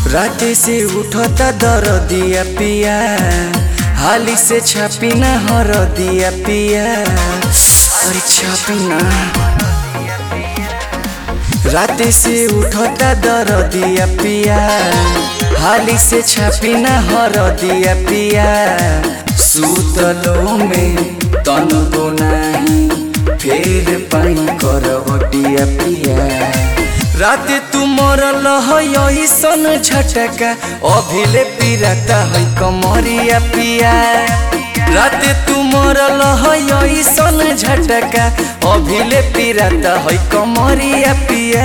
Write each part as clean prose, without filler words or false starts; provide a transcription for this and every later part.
राते से उठता दरदिया पिया, हाली से छापी ना हरदिया पिया। अरे छापी ना। राते से उठता दरदिया पिया, हाली से छापी ना हरदिया पिया। सुतलो में तनको नाही, फेर पानी करवटिया पिया। राते तू मरल है सन झटका, अभिले पिराता है कमरिया पिया। राते तू मरल है सन झटका, अभिले पिराता है कमरिया पिया।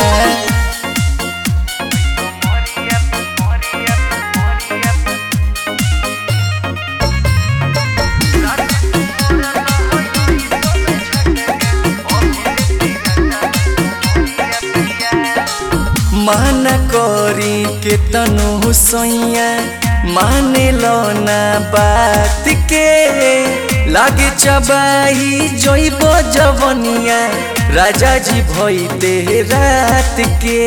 माना करी के तनु सैया, माने लो ना बात के। लागे चबाई जइब जवनिया, राजा जी भइते रात के।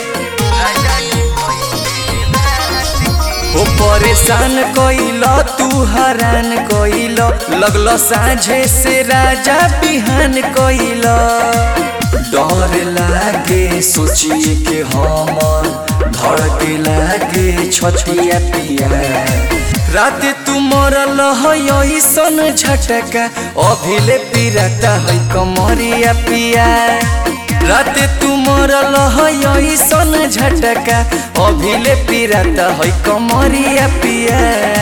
हो परेशान कइल तू हरान कइल, लगल साझे से राजा बिहान कइल। डर लागे सोचिए के हमर, धड़के लागे छतिया पिया। राते तू मरल है सन झटका, अभिले पिराता है कमरिया पिया। राते तू मरल है सन झटका, अभिले पिराता है कमरिया पिया।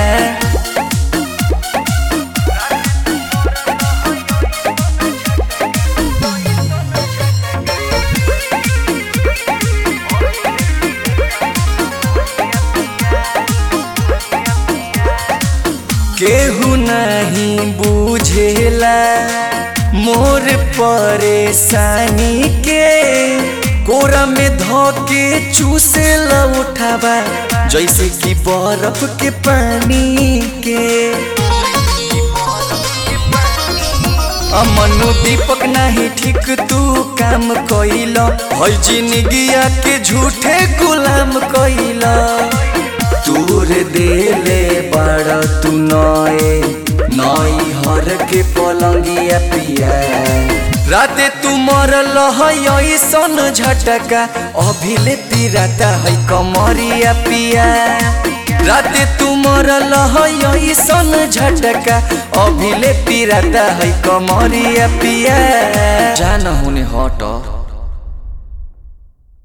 केहू नहीं बुझेला मोर परेशानी के, कोरा में धोके चूसे ला उठावा, जैसे कि बर्फ के पानी के। अमनु दीपक नहीं ठीक तू काम कइल, है जिंदगिया के झूठे गुलाम कइल। दूर देले बड़ तू नई हर के पलंगिया पिया। राते तू मरल है सन झटका, अभिले पिराता है कमरिया पिया। राते तू मरल है सन झटका, अभिले पिराता है कमरिया पिया। जान होने हट।